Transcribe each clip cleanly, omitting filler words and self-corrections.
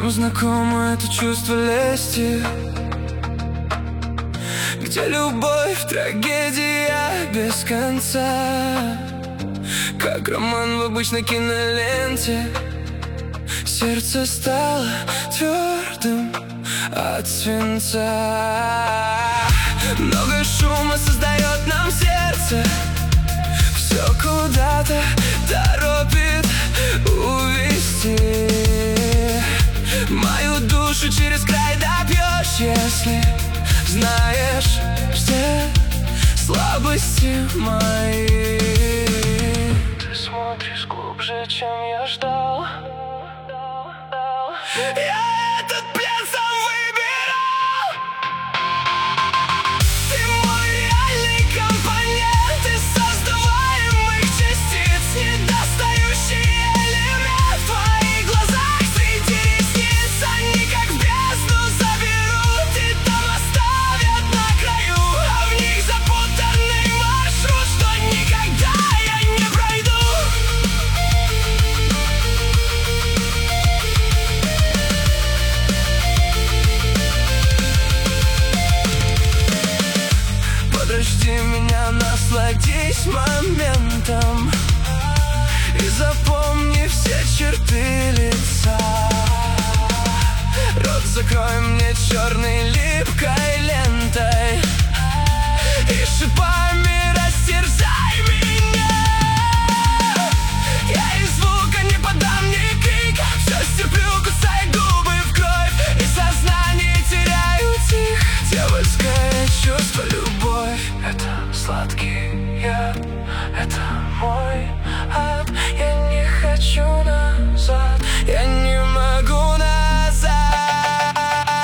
Всем знакомо это чувство лести, где любовь, трагедия без конца. Как роман в обычной киноленте, сердце стало твердым от свинца. Много шума создает нам сердце, все куда-то торопит увести. Мою душу через край допьешь, если знаешь все слабости мои. Ты смотришь глубже, чем я ждал. Я этот плен сам выбирал. Ты мой реальный компонент из создаваемых частиц, недостающий элемент в твоих глазах среди ресниц. Они как в бездну заберут и там оставят на краю, а в них запутанный маршрут, что никогда я не пройду. Подожди меня, насладись моментом и запомни все черты лица. Рот закрой мне черной липкой лентой и шипами растерзай меня. Я и звука не подам, ни крика, все стерплю, кусай губы в кровь, и сознание теряю тихо. Дьявольское чувство, любовь — это сладкий яд, это мой ад. Я не хочу назад, я не могу назад.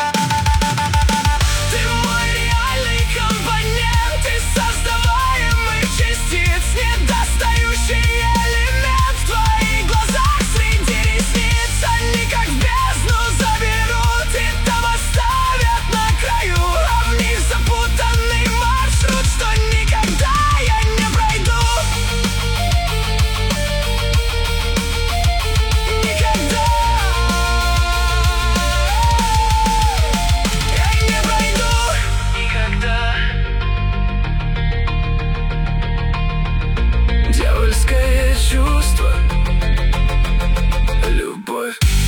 Ты мой реальный компонент из создаваемых частиц, недостающий элемент в твоих глазах среди ресниц. Они как в бездну заберут и там оставят на краю, а в них запутанный маршрут, что никогда я не пройду. Никогда я не пройду. Никогда. Дьявольское чувство, любовь.